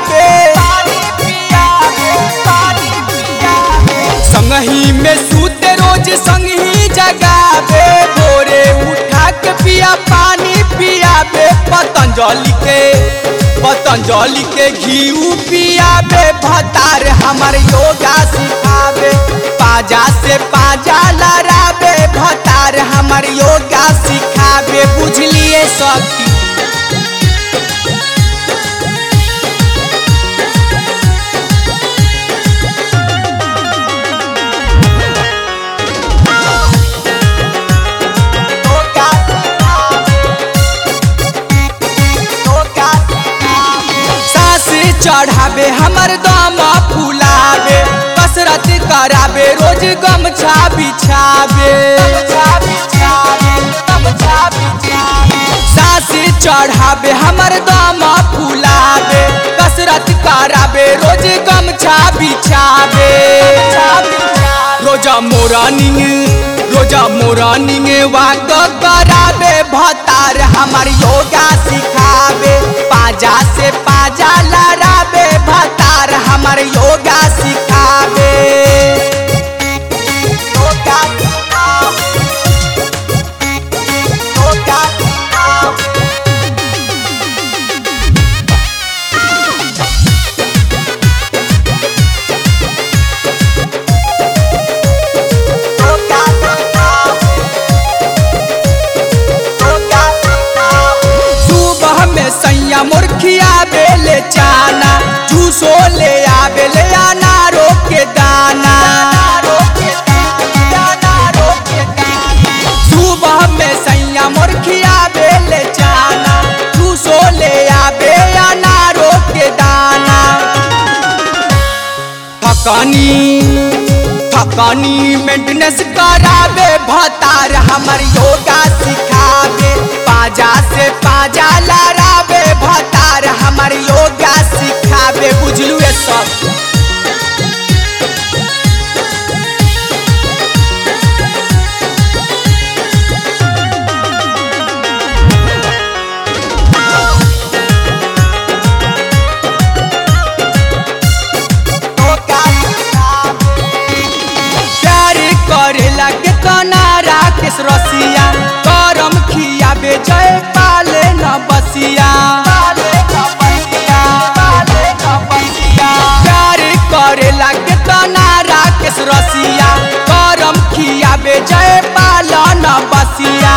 संगही में सूते रोज संगही जगावे, भोरे उठा के पिया पानी पियावे। पतंजलि के घी पियावे, भतार हमर योगा सिखावे। पाजा से पाजा लड़ावे, भतार हमर योगा सिखावे। बुझलिए सखी चढ़ावे हमर दम फुलावे, कसरत करावे, रोज गमछा बिछावे। सास चढ़ावे हमर दम फुलावे, कसरत करावे, रोज गमछा बिछावे। रोजा मोरनिंग वाक करावे, भतार हमर योगा सिखावे। पाजा से पाजा लड़ावे, भतार हमर योगा सिखावे। सैया मुर्खिया बेले चाना, जूसो ले आवे ले अनारो के दाना। सुबह में सैया मुर्खिया बेले चाना, जूसो ले आवे अनारो के दाना। थकानी मेंटेनेंस करावे, भतार हमर योगा सिखावे। पाजा से पाजा लड़ावे, भतार हमर योगा सिखावे। बुझलू ये सब करेला के कनारा किस रसिया, करम खियावे जय पाले न बसिया। प्यार करेला के कनारा किस रसिया, करम खियावे जय पाल न बसिया।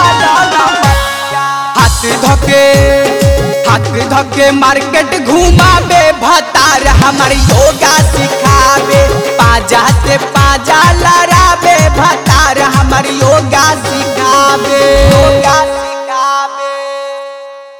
हाथ धके मार्केट घुमावे, भतार हमर योगा सिखावे। पाजा से पाजा लड़ावे, भतार हमर योगा सिखावे।